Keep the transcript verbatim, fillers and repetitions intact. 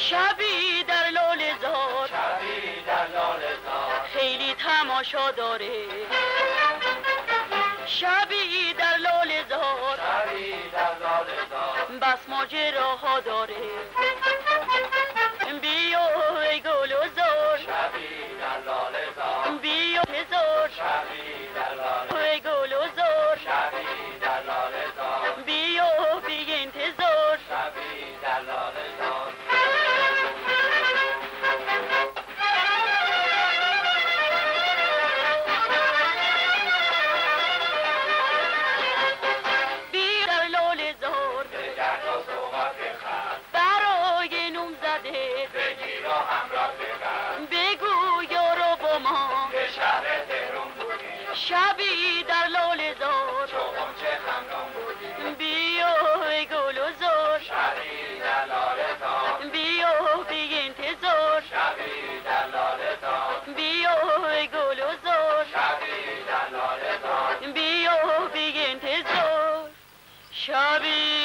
شبی در لاله زار شبی در لاله زار خیلی تماشا داره شبی در لاله زار شبی در لاله زار بس ماجراها داره بیا ای گل و زار شبی در لاله زار بیا هزار شبی در لاله ای گل و زار شبی در لاله زار بیا بی انتظار شبی در لاله زار بیا در لاله زار بگرد و سوغات خط برای نوم زده بگیر و همراه ببر بگو یارو با ما به شهر تهران بودیم شبی در لاله زار چو غنچه خندان بودیم بیا ای گل و زار شبی در لاله زار بیا بی انتظار شبی در لاله زار بیا ای گل و زار شبی در لاله زار بیا بی انتظار شبی